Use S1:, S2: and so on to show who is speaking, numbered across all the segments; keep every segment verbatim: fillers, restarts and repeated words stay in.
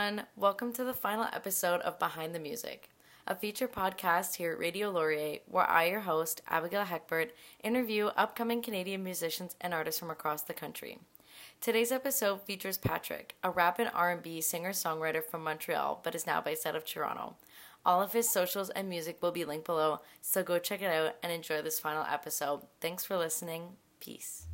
S1: everyone. Welcome to the final episode of Behind the Music, a feature podcast here at Radio Laurier, where I, your host, Abigail Heckbert, interview upcoming Canadian musicians and artists from across the country. Today's episode features Patrick, a rap and R and B singer-songwriter from Montreal, but is now based out of Toronto. All of his socials and music will be linked below, so go check it out and enjoy this final episode. Thanks for listening. Peace.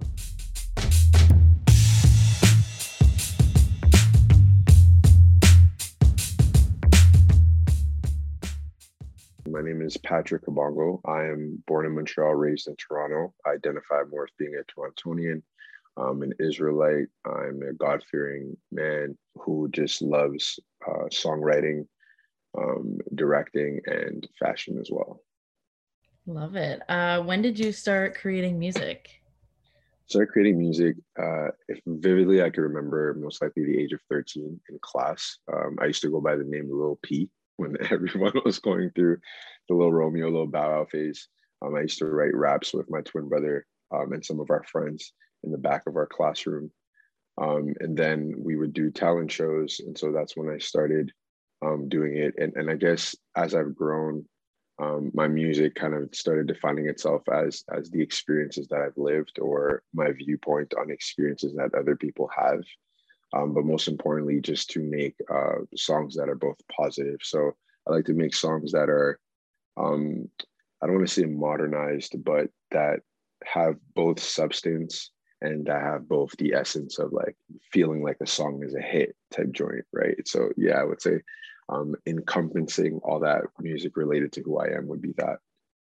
S2: My name is Patrick Kabongo. I am born in Montreal, raised in Toronto. I identify more as being a Torontonian. I'm an Israelite. I'm a God-fearing man who just loves uh, songwriting, um, directing, and fashion as well.
S1: Love it. Uh, when did you start creating music?
S2: Started creating music, uh, if vividly I can remember, most likely the age of thirteen in class. Um, I used to go by the name Lil P when everyone was going through the Lil Romeo, Lil Bow Wow phase. Um, I used to write raps with my twin brother um, and some of our friends in the back of our classroom. Um, and then we would do talent shows. And so that's when I started um, doing it. And, and I guess as I've grown, um, my music kind of started defining itself as, as the experiences that I've lived or my viewpoint on experiences that other people have. Um, but most importantly, just to make uh, songs that are both positive. So I like to make songs that are, um, I don't want to say modernized, but that have both substance and that have both the essence of like feeling like a song is a hit type joint, right? So yeah, I would say um, encompassing all that music related to who I am would be that.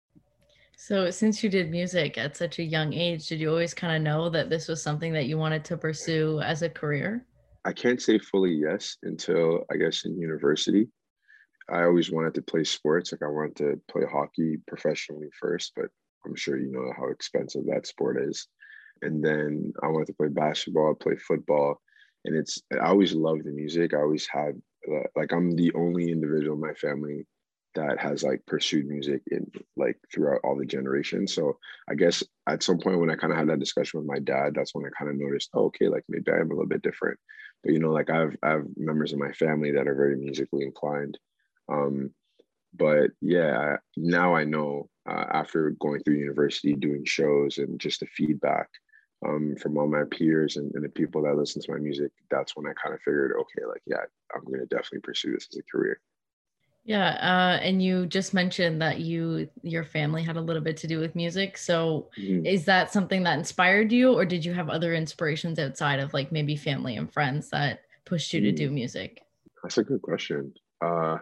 S1: So since you did music at such a young age, did you always kind of know that this was something that you wanted to pursue as a career?
S2: I can't say fully yes until I guess in university. I always wanted to play sports. Like I wanted to play hockey professionally first, but I'm sure you know how expensive that sport is. And then I wanted to play basketball, play football. And it's, I always loved the music. I always had, uh, like, I'm the only individual in my family that has like pursued music in like throughout all the generations. So I guess at some point when I kind of had that discussion with my dad, that's when I kind of noticed, oh, okay, like maybe I am a little bit different. But you know, like I've I have members of my family that are very musically inclined. Um, but yeah, now I know uh, after going through university, doing shows and just the feedback um, from all my peers and, and the people that listen to my music, that's when I kind of figured, okay, like, yeah, I'm going to definitely pursue this as a career.
S1: Yeah, uh, and you just mentioned that you your family had a little bit to do with music. So
S2: Mm-hmm.
S1: is that something that inspired you, or did you have other inspirations outside of like maybe family and friends that pushed you to do music?
S2: That's a good question. Uh,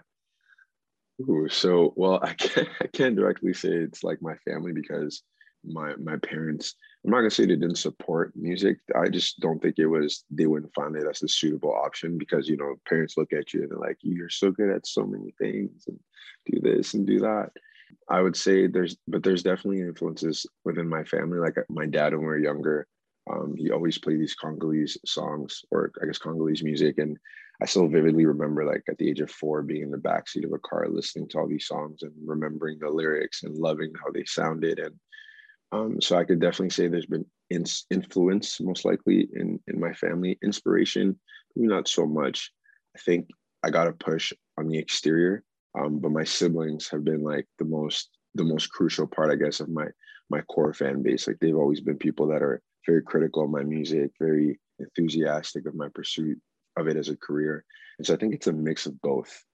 S2: ooh, so, well, I can't, I can't directly say it's like my family because my my parents, I'm not gonna say they didn't support music. I just don't think it was, they wouldn't find it as a suitable option because, you know, parents look at you and they're like, you're so good at so many things and do this and do that. I would say there's, but there's definitely influences within my family. Like my dad, when we were younger, um, he always played these Congolese songs or I guess Congolese music. And I still vividly remember like at the age of four being in the backseat of a car listening to all these songs and remembering the lyrics and loving how they sounded. And um, so I could definitely say there's been in- influence most likely in, in my family. Inspiration, maybe not so much. I think I got a push on the exterior, um, but my siblings have been like the most the most crucial part, I guess, of my my core fan base. Like they've always been people that are very critical of my music, very enthusiastic of my pursuit of it as a career. And so I think it's a mix of both.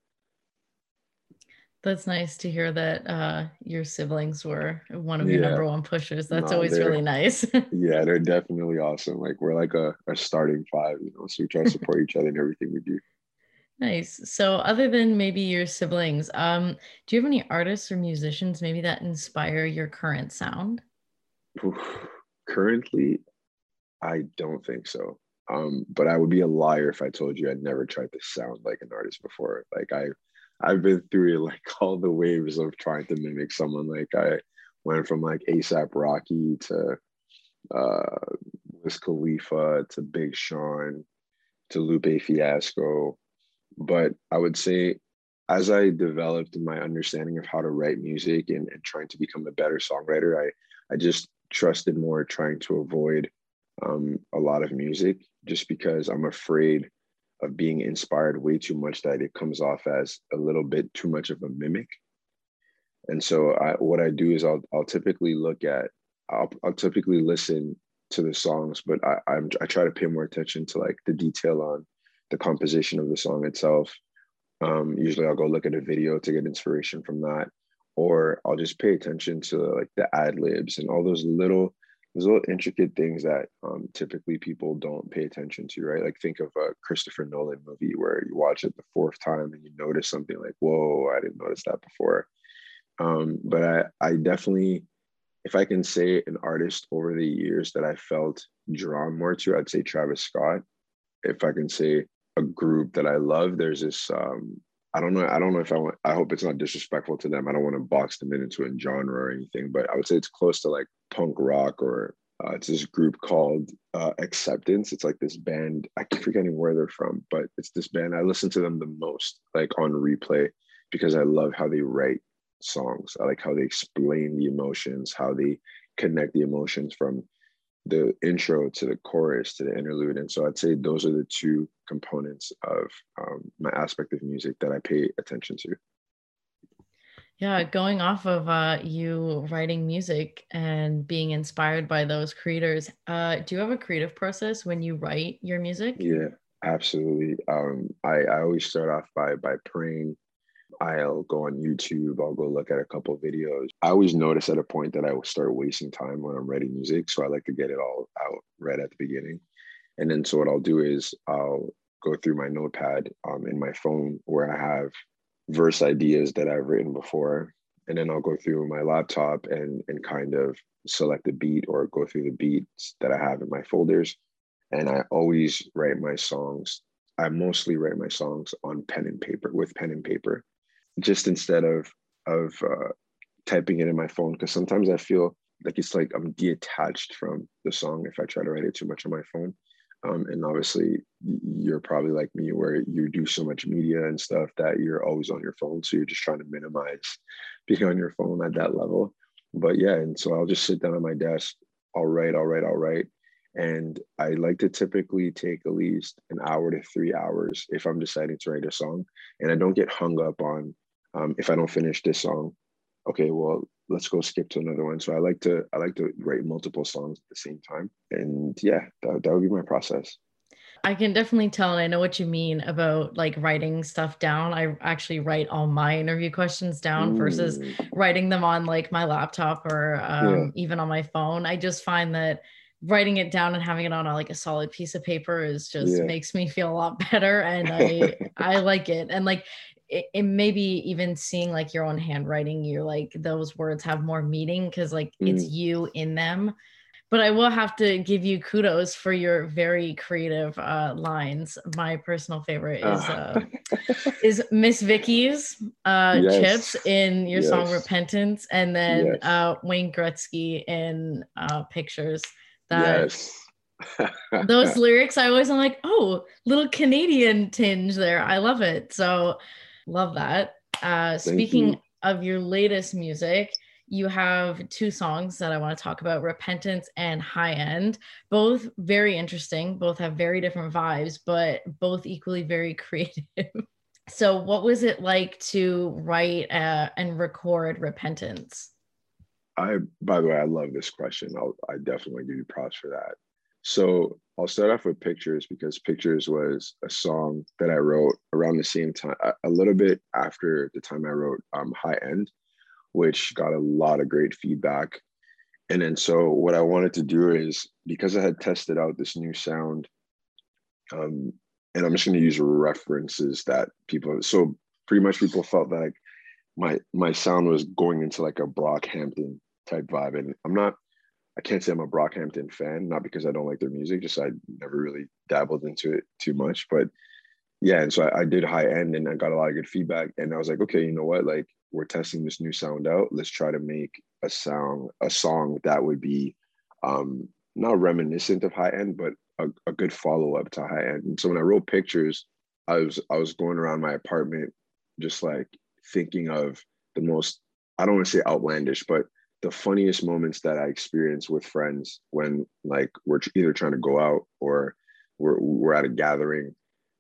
S1: That's nice to hear that uh, your siblings were one of your
S2: Yeah,
S1: number one pushers. That's
S2: no,
S1: always
S2: they're
S1: really nice.
S2: yeah, they're definitely awesome. Like we're like a, a starting five, you know, so we try to support each other in everything we do.
S1: Nice. So other than maybe your siblings, um, do you have any artists or musicians maybe that inspire your current sound?
S2: Oof. Currently, I don't think so. Um, but I would be a liar if I told you I'd never tried to sound like an artist before. Like I I've been through like all the waves of trying to mimic someone. Like I went from like ASAP Rocky to uh Wiz Khalifa to Big Sean to Lupe Fiasco. But I would say as I developed my understanding of how to write music and, and trying to become a better songwriter, I I just trusted more trying to avoid um, a lot of music just because I'm afraid of being inspired way too much that it comes off as a little bit too much of a mimic. And so I, what I do is I'll, I'll typically look at, I'll, I'll typically listen to the songs, but I, I'm, I try to pay more attention to like the detail on the composition of the song itself. Um, usually I'll go look at a video to get inspiration from that, or I'll just pay attention to like the ad libs and all those little, those little intricate things that um, typically people don't pay attention to, right? Like think of a Christopher Nolan movie where you watch it the fourth time and you notice something like, whoa, I didn't notice that before. Um, but I, I definitely, if I can say an artist over the years that I felt drawn more to, I'd say Travis Scott. If I can say a group that I love, there's this, um, I don't know, I don't know if I want, I hope it's not disrespectful to them. I don't want to box them in into a genre or anything, but I would say it's close to like punk rock, or uh, it's this group called uh, Acceptance. It's like this band, I keep forgetting where they're from, but it's this band. I listen to them the most, like on replay, because I love how they write songs. I like how they explain the emotions, how they connect the emotions from the intro to the chorus to the interlude. And so I'd say those are the two components of um, my aspect of music that I pay attention to.
S1: Yeah, going off of uh, you writing music and being inspired by those creators, uh, do you have a creative process when you write your music?
S2: Yeah, absolutely. Um, I, I always start off by by praying. I'll go on YouTube, I'll go look at a couple of videos. I always notice at a point that I will start wasting time when I'm writing music. So I like to get it all out right at the beginning. And then so what I'll do is I'll go through my notepad um, in my phone where I have verse ideas that I've written before. And then I'll go through my laptop and, and kind of select a beat or go through the beats that I have in my folders. And I always write my songs. I mostly write my songs on pen and paper, with pen and paper, just instead of of uh, typing it in my phone, because sometimes I feel like it's like I'm detached from the song if I try to write it too much on my phone. Um, and obviously, you're probably like me, where you do so much media and stuff that you're always on your phone, so you're just trying to minimize being on your phone at that level. But yeah, and so I'll just sit down at my desk. I'll write, I'll write, I'll write. And I like to typically take at least an hour to three hours if I'm deciding to write a song. And I don't get hung up on um, if I don't finish this song, okay, well, let's go skip to another one. So I like to I like to write multiple songs at the same time. And yeah, that, that would be my process.
S1: I can definitely tell, and I know what you mean about like writing stuff down. I actually write all my interview questions down versus
S2: Mm,
S1: writing them on like my laptop or
S2: yeah,
S1: um, even on my phone. I just find that writing it down and having it on a, like a solid piece of paper is just
S2: yeah.
S1: makes me feel a lot better, and I I like it. And like it, it maybe even seeing like your own handwriting, you're like those words have more meaning because like it's
S2: Mm,
S1: you in them. But I will have to give you kudos for your very creative uh, lines. My personal favorite is
S2: uh,
S1: uh, is Miss Vicky's uh,
S2: yes,
S1: chips in your song
S2: yes,
S1: Repentance, and then
S2: yes,
S1: uh, Wayne Gretzky in uh, Pictures. That
S2: yes.
S1: those lyrics, I always am like, oh, little Canadian tinge there. I love it. So love that. Uh,
S2: Thank
S1: speaking
S2: you.
S1: of your latest music, you have two songs that I want to talk about, Repentance and High End. Both very interesting, both have very different vibes, but both equally very creative. So what was it like to write uh, and record Repentance?
S2: I, by the way, I love this question. I'll, I definitely give you props for that. So I'll start off with Pictures, because Pictures was a song that I wrote around the same time, a, a little bit after the time I wrote um, High End, which got a lot of great feedback. And then so what I wanted to do is, because I had tested out this new sound, um, and I'm just going to use references that people, so pretty much people felt like my my sound was going into like a Brockhampton type vibe. And I'm not, I can't say I'm a Brockhampton fan, not because I don't like their music, just I never really dabbled into it too much. But yeah, and so I, I did High End and I got a lot of good feedback. And I was like, okay, you know what? Like, we're testing this new sound out. Let's try to make a sound, a song that would be um, not reminiscent of High End, but a, a good follow-up to High End. And so when I wrote Pictures, I was I was going around my apartment just like thinking of the most, I don't want to say outlandish, but the funniest moments that I experienced with friends when like we're either trying to go out or we're we're at a gathering.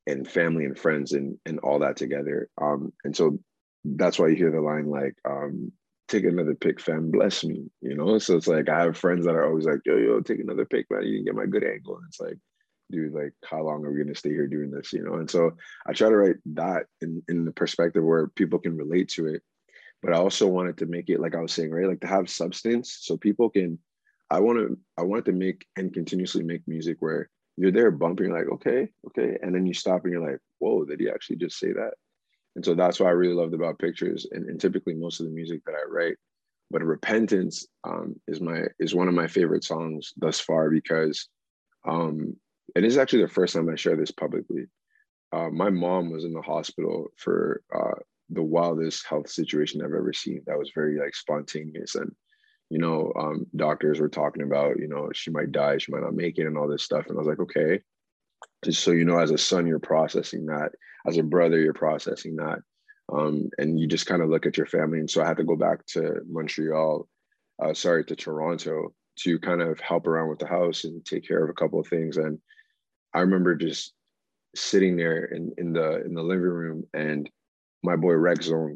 S2: and family and friends and and all that together. Um, and so that's why you hear the line like, um, take another pic, fam, bless me, you know? So it's like, I have friends that are always like, yo, yo, take another pic, man, you can get my good angle. And it's like, dude, like, how long are we going to stay here doing this, you know? And so I try to write that in, in the perspective where people can relate to it. But I also wanted to make it, like I was saying, right, like to have substance so people can, I want to, I wanted to make and continuously make music where you're there bumping, you're like, okay, okay. And then you stop and you're like, whoa, did he actually just say that? And so that's what I really loved about Pictures, and, and typically most of the music that I write. But Repentance um, is my is one of my favorite songs thus far because um, it is actually the first time I share this publicly. Uh, my mom was in the hospital for uh, the wildest health situation I've ever seen. That was very like spontaneous, and you know, um, doctors were talking about, you know, she might die, she might not make it, and all this stuff. And I was like, okay, just so you know, as a son, you're processing that. As a brother, you're processing that. Um, and you just kind of look at your family. And so I had to go back to Montreal, uh, sorry, to Toronto to kind of help around with the house and take care of a couple of things. And I remember just sitting there in, in the in the living room, and my boy Rex Zone,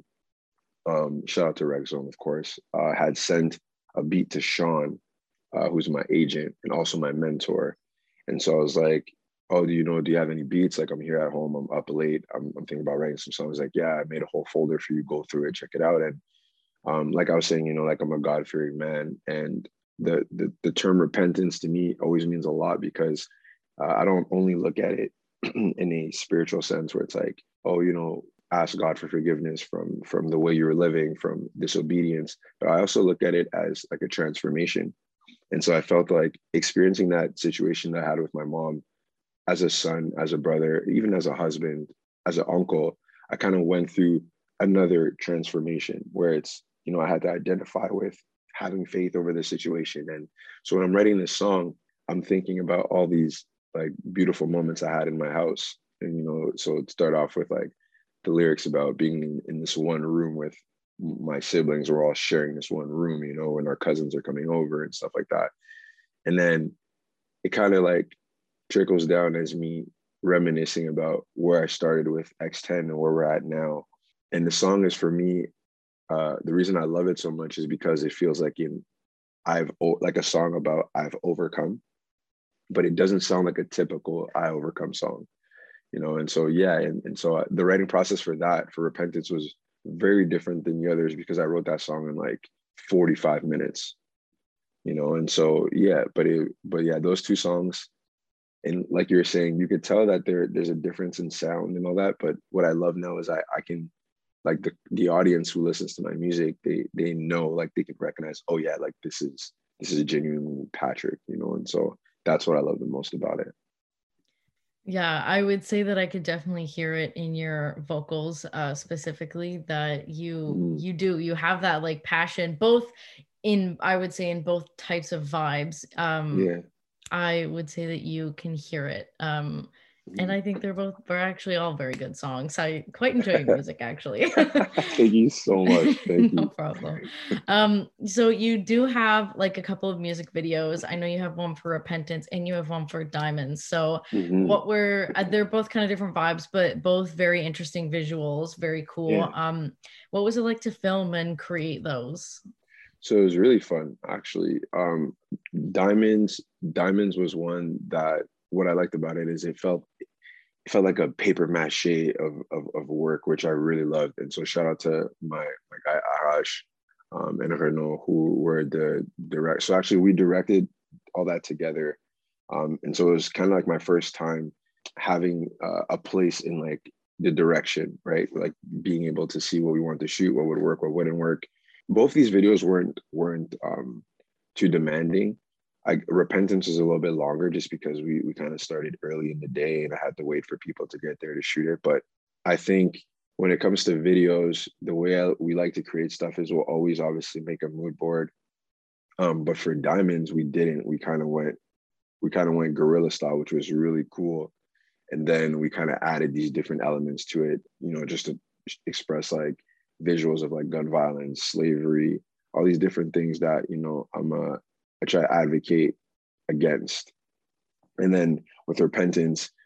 S2: um, shout out to Rex Zone, of course, uh, had sent a beat to Sean, uh, who's my agent and also my mentor. And so I was like, oh, do you know, do you have any beats? Like, I'm here at home, I'm up late, I'm, I'm thinking about writing some songs. Like, yeah, I made a whole folder for you, go through it, check it out. And um, like I was saying, you know, like I'm a God-fearing man. And the, the, the term repentance to me always means a lot because uh, I don't only look at it in a spiritual sense where it's like, oh, you know, ask God for forgiveness from, from the way you were living, from disobedience. But I also look at it as like a transformation. And so I felt like experiencing that situation that I had with my mom as a son, as a brother, even as a husband, as an uncle, I kind of went through another transformation where it's, you know, I had to identify with having faith over the situation. And so when I'm writing this song, I'm thinking about all these like beautiful moments I had in my house. And, you know, so it start off with like the lyrics about being in, in this one room with my siblings. We're all sharing this one room, you know, and our cousins are coming over and stuff like that. And then it kind of like trickles down as me reminiscing about where I started with X ten and where we're at now. And the song is for me, uh, the reason I love it so much is because it feels like in I've like a song about I've overcome, but it doesn't sound like a typical I overcome song, you know? And so, yeah. And, and so the writing process for that, for Repentance, was very different than the others because I wrote that song in like forty-five minutes, you know? And so, yeah, but it, but yeah, those two songs, and like you were saying, you could tell that there there's a difference in sound and all that. But what I love now is I I can, like the the audience who listens to my music, they they know, like they can recognize, oh yeah, like this is this is a genuine Patrick, you know. And so that's what I love the most about it.
S1: Yeah, I would say that I could definitely hear it in your vocals, uh, specifically that you
S2: Mm,
S1: you do you have that like passion, both in I would say in both types of vibes. Um,
S2: yeah.
S1: I would say that you can hear it. Um, and
S2: Mm.
S1: I think they're both they're actually all very good songs. I quite enjoy your music actually.
S2: Thank you so much. Thank
S1: No
S2: you.
S1: problem. Um, so you do have like a couple of music videos. I know you have one for Repentance and you have one for Diamonds. So
S2: Hmm.
S1: what were uh, they're both kind of different vibes, but both very interesting visuals, very cool.
S2: Yeah.
S1: Um, what was it like to film and create those?
S2: So it was really fun, actually. Um, Diamonds, Diamonds was one that what I liked about it is it felt it felt like a paper mache of, of, of work, which I really loved. And so shout out to my, my guy, Arash, um, and Renaud, who were the direct. So actually we directed all that together. Um, and so it was kind of like my first time having uh, a place in like the direction, right? Like being able to see what we wanted to shoot, what would work, what wouldn't work. Both these videos weren't, weren't um, too demanding. I, Repentance is a little bit longer just because we we kind of started early in the day and I had to wait for people to get there to shoot it. But I think when it comes to videos, the way I, we like to create stuff is we'll always obviously make a mood board. Um, but for Diamonds, we didn't. We kind of went we kind of went guerrilla style, which was really cool. And then we kind of added these different elements to it, you know, just to express like visuals of like gun violence, slavery, all these different things that, you know, I'm a I try to advocate against. And then with Repentance,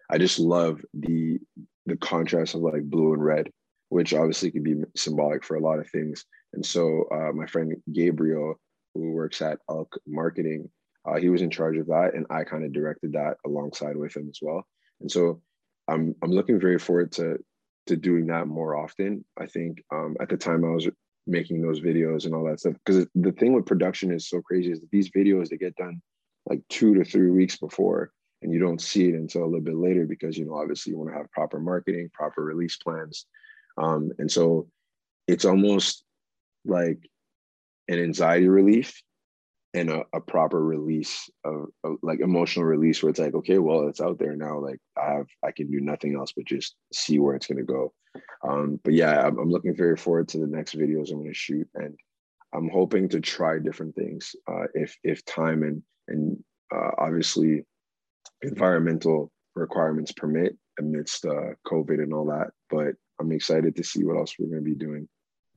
S2: I just love the the contrast of like blue and red, which obviously can be symbolic for a lot of things. And so uh, my friend Gabriel, who works at Elk Marketing, uh, he was in charge of that, and I kind of directed that alongside with him as well. And so I'm I'm looking very forward to to doing that more often. I think um, at the time I was making those videos and all that stuff, because the thing with production is so crazy is that these videos, they get done like two to three weeks before, and you don't see it until a little bit later because, you know, obviously you want to have proper marketing, proper release plans. Um, and so it's almost like an anxiety relief and a, a proper release of, of like emotional release where it's like, okay, well, it's out there now. Like I have, I can do nothing else but just see where it's going to go. Um, but yeah, I'm, I'm looking very forward to the next videos I'm going to shoot, and I'm hoping to try different things uh, if if time and and uh, obviously environmental requirements permit amidst uh, COVID and all that. But I'm excited to see what else we're going to be doing.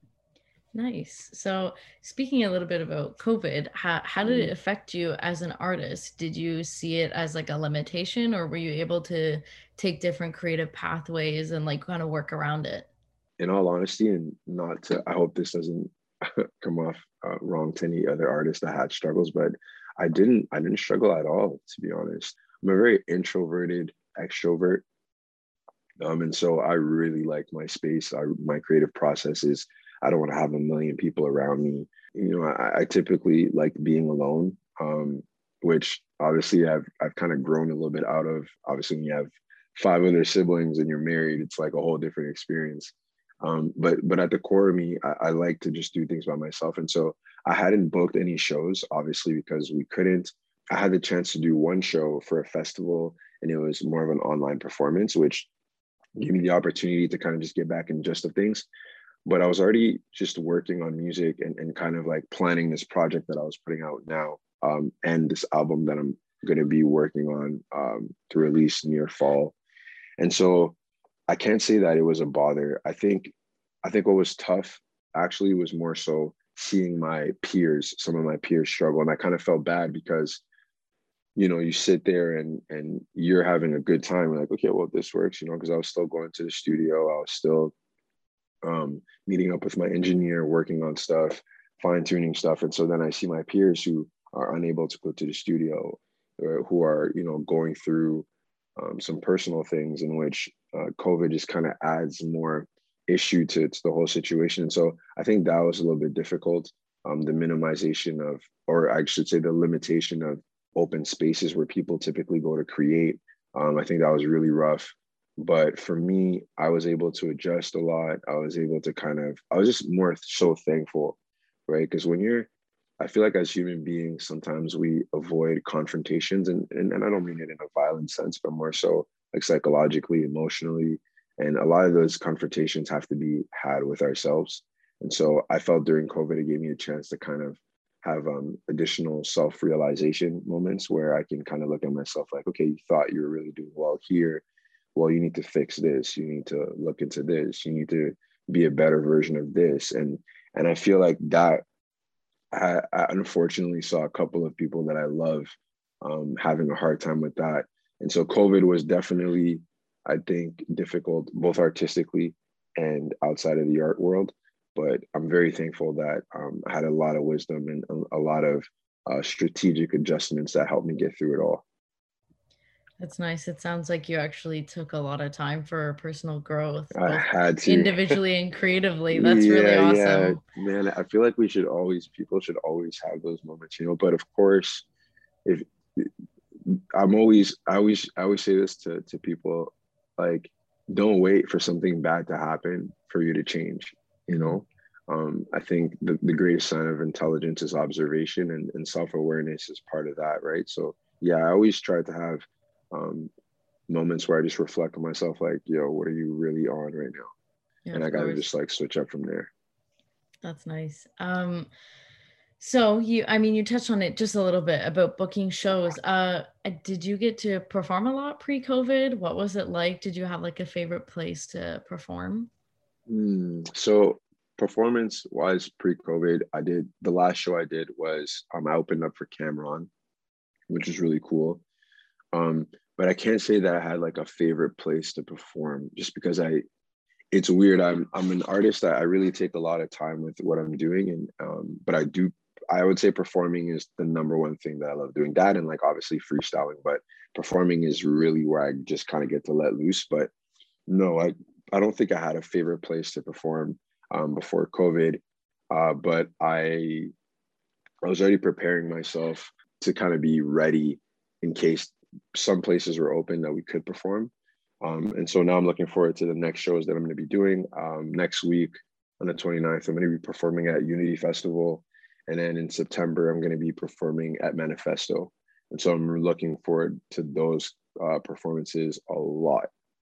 S1: Nice. So speaking a little bit about COVID, how, how did it affect you as an artist? Did you see it as like a limitation, or were you able to take different creative pathways and like kind of work around it?
S2: In all honesty, and not to, I hope this doesn't come off uh, wrong to any other artists that had struggles, but I didn't, I didn't struggle at all, to be honest. I'm a very introverted extrovert. Um, and so I really like my space. I, my creative process is, I don't want to have a million people around me. You know, I, I typically like being alone, um, which obviously I've, I've kind of grown a little bit out of. Obviously, when you have five other siblings and you're married, it's like a whole different experience. Um, but but at the core of me, I, I like to just do things by myself. And so I hadn't booked any shows, obviously, because we couldn't. I had the chance to do one show for a festival, and it was more of an online performance, which gave me the opportunity to kind of just get back in just of things. But I was already just working on music and, and kind of like planning this project that I was putting out now, um, and this album that I'm going to be working on um, to release near fall. And so I can't say that it was a bother. I think I think what was tough actually was more so seeing my peers, some of my peers struggle. And I kind of felt bad because, you know, you sit there and and you're having a good time. You're like, okay, well, this works, you know, because I was still going to the studio. I was still um, meeting up with my engineer, working on stuff, fine tuning stuff. And so then I see my peers who are unable to go to the studio, or who are, you know, going through um, some personal things in which uh, COVID just kind of adds more issue to, to the whole situation. And so I think that was a little bit difficult. Um, the minimization of, or I should say the limitation of open spaces where people typically go to create. Um, I think that was really rough. But for me, I was able to adjust a lot. I was able to kind of, I was just more so thankful, right? Because when you're, I feel like as human beings, sometimes we avoid confrontations, and, and, and I don't mean it in a violent sense, but more so like psychologically, emotionally. And a lot of those confrontations have to be had with ourselves. And so I felt during COVID, it gave me a chance to kind of have um, additional self-realization moments where I can kind of look at myself like, okay, you thought you were really doing well here. Well, you need to fix this. You need to look into this. You need to be a better version of this. And and I feel like that, I, I unfortunately saw a couple of people that I love um, having a hard time with that. And so COVID was definitely, I think, difficult, both artistically and outside of the art world. But I'm very thankful that um, I had a lot of wisdom and a, a lot of uh, strategic adjustments that helped me get through it all.
S1: That's nice. It sounds like you actually took a lot of time for personal growth,
S2: I
S1: both
S2: had to.
S1: individually and creatively. That's really
S2: Yeah, yeah,
S1: awesome.
S2: man. I feel like we should always, people should always have those moments, you know. But of course, if I'm always, I always, I always say this to to people, like, don't wait for something bad to happen for you to change. You
S1: Mhm.
S2: know, um, I think the the greatest sign of intelligence is observation, and and self awareness is part of that, right? So yeah, I always try to have um, moments where I just reflect on myself, like, yo, what are you really on right now?
S1: Yeah,
S2: And I
S1: of
S2: got to
S1: course.
S2: just like switch up from there.
S1: That's nice. Um, so you, I mean, you touched on it just a little bit about booking shows. Uh, uh, did you get to perform a lot pre-COVID? What was it like? Did you have like a favorite place to perform?
S2: Hmm. So performance wise, pre-COVID, I did the last show I did was um, I opened up for Cameron, which was really cool. Um, but I can't say that I had like a favorite place to perform just because I, it's weird. I'm, I'm an artist that I really take a lot of time with what I'm doing. And, um, but I do, I would say performing is the number one thing that I love doing, that and like obviously freestyling, but performing is really where I just kind of get to let loose. But no, I, I don't think I had a favorite place to perform um, before COVID. Uh, but I, I was already preparing myself to kind of be ready in case some places were open that we could perform. Um, and so now I'm looking forward to the next shows that I'm going to be doing. Um, next week on the twenty-ninth, I'm going to be performing at Unity Festival. And then in September, I'm going to be performing at Manifesto. And so I'm looking forward to those uh, performances a lot.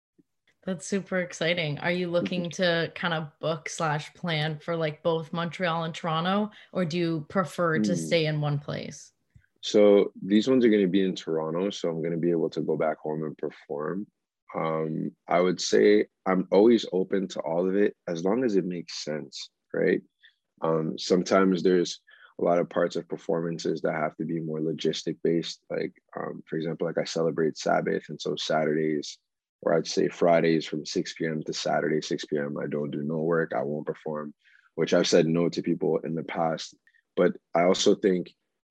S1: That's super exciting. Are you looking to kind of book slash plan for like both Montreal and Toronto, or do you prefer to stay in one place?
S2: So these ones are going to be in Toronto, so I'm going to be able to go back home and perform. Um, I would say I'm always open to all of it as long as it makes sense, right? Um, sometimes there's a lot of parts of performances that have to be more logistic based. Like, um, for example, like I celebrate Sabbath, and so Saturdays, or I'd say Fridays from six p.m. to Saturday, six p.m., I don't do no work, I won't perform, which I've said no to people in the past. But I also think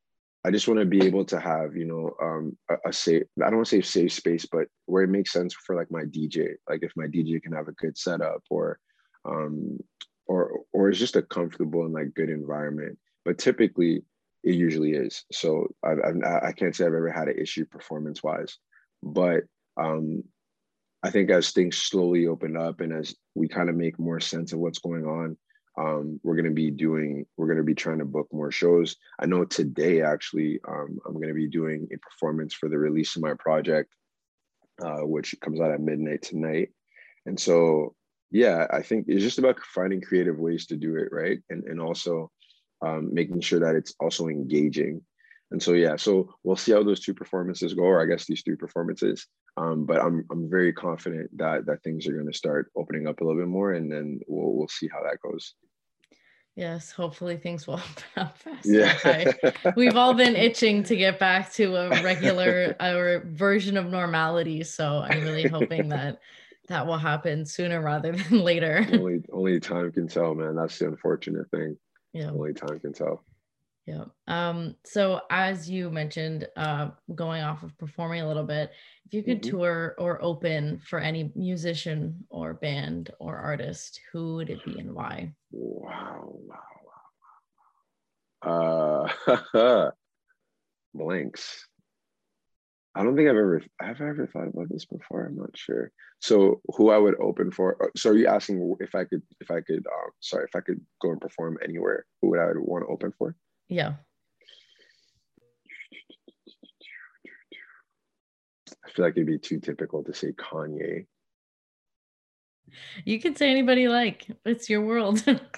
S2: I just want to be able to have, you know, um, a, a safe, I don't want to say safe space, but where it makes sense for like my D J, like if my D J can have a good setup or, um, or, or it's just a comfortable and like good environment. But typically it usually is. So I, I, I can't say I've ever had an issue performance wise, but um, I think as things slowly open up and as we kind of make more sense of what's going on, um, we're going to be doing, we're going to be trying to book more shows. I know today, actually, um, I'm going to be doing a performance for the release of my project, uh, which comes out at midnight tonight. And so, yeah, I think it's just about finding creative ways to do it, right? And, and also um, making sure that it's also engaging. And so, yeah, so we'll see how those two performances go, or I guess these three performances. Um, but I'm I'm very confident that that things are going to start opening up a little bit more, and then we'll we'll see how that goes.
S1: Yes, hopefully things will open up faster.
S2: Yeah,
S1: I, we've all been itching to get back to a regular our version of normality, so I'm really hoping that that will happen sooner rather than later.
S2: only only time can tell, man. That's the unfortunate thing.
S1: Yeah.
S2: Only time can tell.
S1: Yeah. Um, so as you mentioned, uh, going off of performing a little bit, if you could
S2: Mm-hmm.
S1: tour or open for any musician or band or artist, who would it be and why?
S2: Wow, wow, wow. Uh, blanks. I don't think I've ever have I ever thought about this before. I'm not sure. So who I would open for? uh, So are you asking if I could if I could um sorry if I could go and perform anywhere, who would I want to open for?
S1: Yeah.
S2: I feel like it'd be too typical to say Kanye.
S1: You can say anybody you like. It's your world.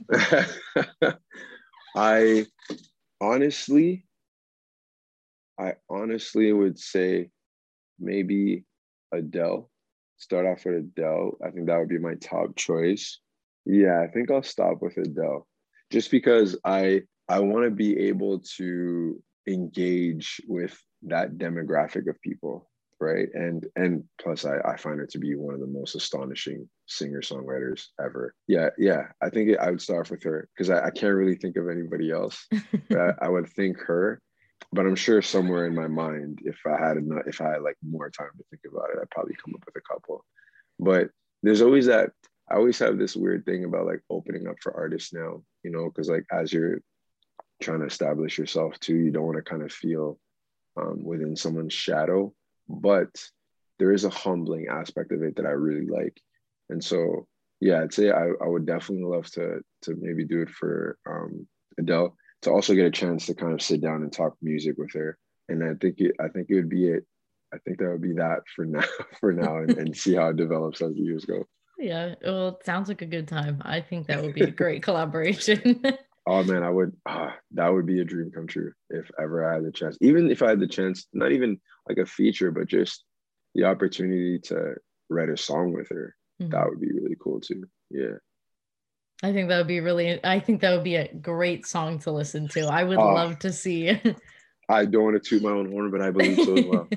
S2: I honestly, I honestly would say maybe Adele. Start off with Adele. I think that would be my top choice. Yeah, I think I'll stop with Adele. Just because I I want to be able to engage with that demographic of people, right? And and plus I, I find her to be one of the most astonishing singer-songwriters ever. Yeah, yeah. I think it, I would start with her because I, I can't really think of anybody else. I, I would think her, but I'm sure somewhere in my mind, if I had enough, if I had like more time to think about it, I'd probably come up with a couple. But there's always that. I always have this weird thing about like opening up for artists now, you know, because like as you're trying to establish yourself too, you don't want to kind of feel um, within someone's shadow. But there is a humbling aspect of it that I really like, and so yeah, I'd say I, I would definitely love to to maybe do it for um, Adele, to also get a chance to kind of sit down and talk music with her. And I think it, I think it would be it. I think that would be that for now, for now, and, and see how it develops as the years go.
S1: Yeah, well, it sounds like a good time. I think that would be a great collaboration.
S2: Oh man, I would. Ah, that would be a dream come true if ever I had the chance. Even if I had the chance, not even like a feature, but just the opportunity to write a song with her.
S1: Mhm.
S2: That would be really cool too. Yeah.
S1: I think that would be really, I think that would be a great song to listen to. I would
S2: Oh,
S1: love to see.
S2: I don't want to toot my own horn, but I believe so as well.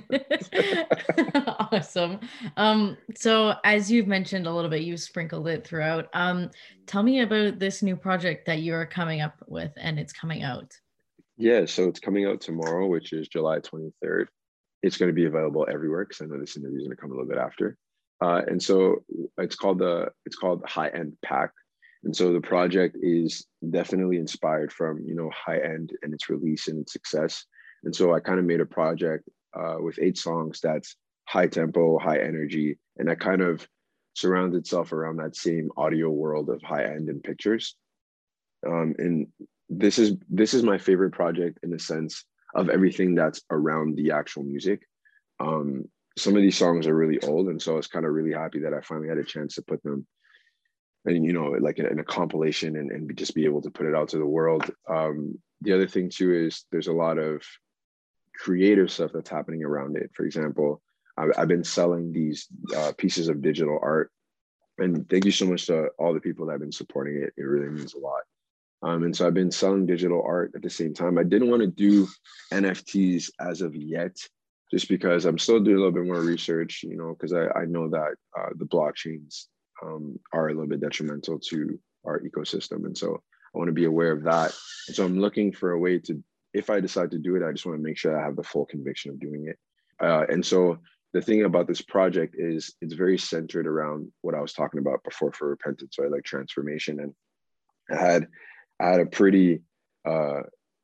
S1: Awesome. Um, so as you've mentioned a little bit, you sprinkled it throughout. Um, tell me about this new project that you're coming up with and it's coming out.
S2: Yeah, so it's coming out tomorrow, which is July twenty-third. It's going to be available everywhere because I know this interview is going to come a little bit after. Uh, and so it's called the it's called High End Pack. And so the project is definitely inspired from, you know, High End and its release and its success. And so I kind of made a project uh, with eight songs that's high tempo, high energy, and that kind of surrounds itself around that same audio world of high end and pictures. Um, and this is this is my favorite project in the sense of everything that's around the actual music. Um, some of these songs are really old, and so I was kind of really happy that I finally had a chance to put them, and you know, like in, in a compilation, and, and just be able to put it out to the world. Um, the other thing too is there's a lot of creative stuff that's happening around it. For example, I've, I've been selling these uh, pieces of digital art, and thank you so much to all the people that have been supporting it. It really means a lot. Um, and so I've been selling digital art at the same time. I didn't want to do N F Ts as of yet, just because I'm still doing a little bit more research, you know, because I, I know that uh, the blockchains um, are a little bit detrimental to our ecosystem. And so I want to be aware of that. And so I'm looking for a way to, if I decide to do it, I just want to make sure I have the full conviction of doing it. Uh, and so the thing about this project is it's very centered around what I was talking about before for repentance, right? Like transformation. And I had I had a pretty uh,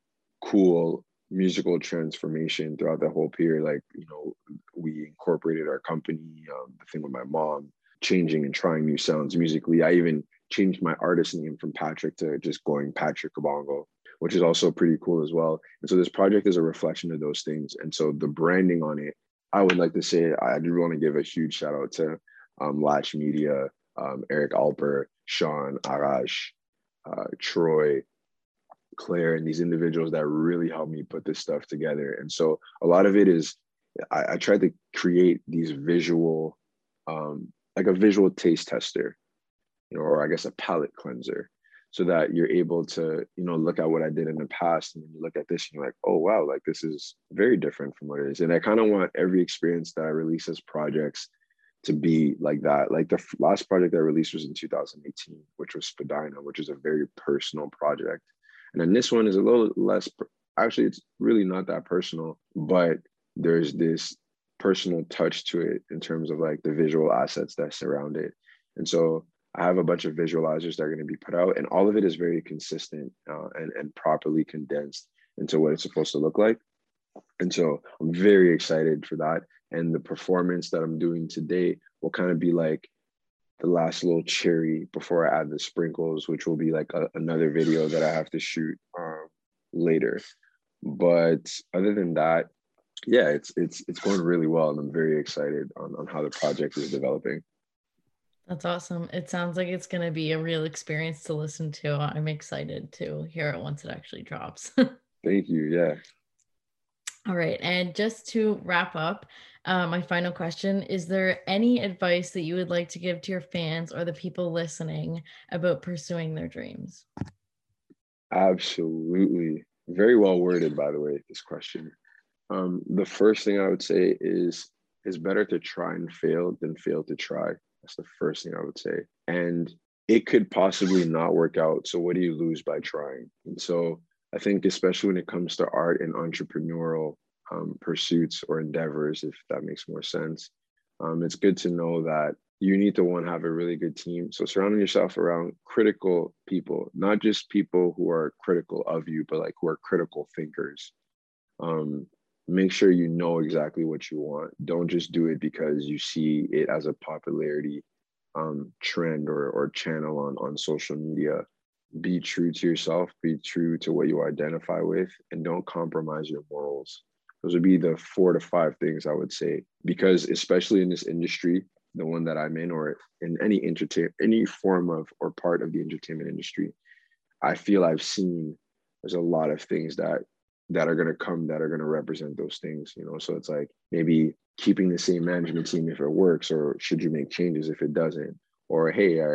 S2: cool musical transformation throughout the whole period. Like, you know, we incorporated our company, um, the thing with my mom, changing and trying new sounds musically. I even changed my artist name from Patrick to just going Patrick Kabongo, which is also pretty cool as well. And so this project is a reflection of those things. And so the branding on it, I would like to say, I do want to give a huge shout out to um, Latch Media, um, Eric Alper, Sean, Arash, uh, Troy, Claire, and these individuals that really helped me put this stuff together. And so a lot of it is, I, I tried to create these visual, um, like a visual taste tester, you know, or I guess a palette cleanser, so that you're able to, you know, look at what I did in the past and then you look at this and you're like, oh, wow, like this is very different from what it is. And I kind of want every experience that I release as projects to be like that. Like the last project I released was in two thousand eighteen, which was Spadina, which is a very personal project. And then this one is a little less, actually, it's really not that personal, but there's this personal touch to it in terms of like the visual assets that surround it. And so I have a bunch of visualizers that are going to be put out, and all of it is very consistent uh, and, and properly condensed into what it's supposed to look like. And so I'm very excited for that. And the performance that I'm doing today will kind of be like the last little cherry before I add the sprinkles, which will be like a, another video that I have to shoot um, later. But other than that, yeah, it's it's it's going really well, and I'm very excited on, on how the project is developing.
S1: That's awesome. It sounds like it's going to be a real experience to listen to. I'm excited to hear it once it actually drops.
S2: Thank you. Yeah.
S1: All right. And just to wrap up, uh, my final question, is there any advice that you would like to give to your fans or the people listening about pursuing their dreams?
S2: Absolutely. Very well worded, by the way, this question. Um, the first thing I would say is it's better to try and fail than fail to try. That's the first thing I would say. And it could possibly not work out. So what do you lose by trying? And so I think especially when it comes to art and entrepreneurial um, pursuits or endeavors, if that makes more sense, um, it's good to know that you need to, one, have a really good team. So surrounding yourself around critical people, not just people who are critical of you, but like who are critical thinkers. Um, make sure you know exactly what you want. Don't just do it because you see it as a popularity um, trend or, or channel on, on social media. Be true to yourself, be true to what you identify with, and don't compromise your morals. Those would be the four to five things I would say, because especially in this industry, the one that I'm in, or in any entertain, any form of or part of the entertainment industry, I feel I've seen there's a lot of things that that are going to come that are going to represent those things, you know. So it's like maybe keeping the same management team if it works, or should you make changes if it doesn't, or hey, I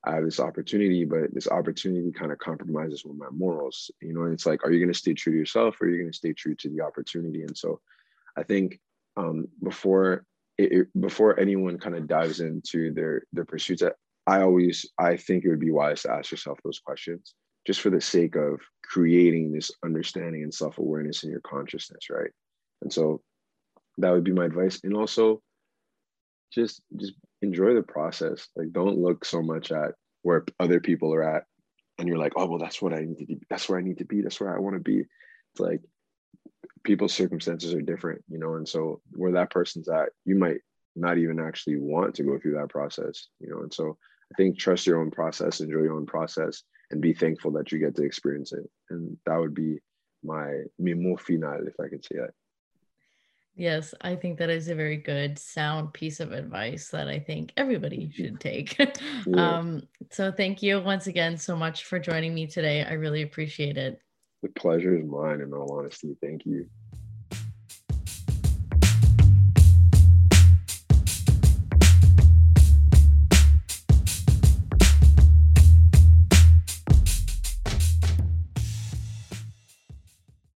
S2: I have this opportunity, but this opportunity kind of compromises with my morals. You know, and it's like, are you going to stay true to yourself, or are you going to stay true to the opportunity? And so I think um, before it, it- before anyone kind of dives into their their pursuits, I, I always I think it would be wise to ask yourself those questions, just for the sake of creating this understanding and self awareness in your consciousness, right? And so that would be my advice. And also just just enjoy the process. Like, don't look so much at where other people are at, and you're like, oh well, that's what I need to be. That's where I need to be. That's where I want to be. It's like people's circumstances are different, you know, and so where that person's at, you might not even actually want to go through that process, you know. And so I think trust your own process, enjoy your own process, and be thankful that you get to experience it. And that would be my mi mot final, if I could say that.
S1: Yes, I think that is a very good, sound piece of advice that I think everybody should take.
S2: Yeah,
S1: um, so thank you once again so much for joining me today. I really appreciate it.
S2: the pleasure is mine, in all honesty. Thank you.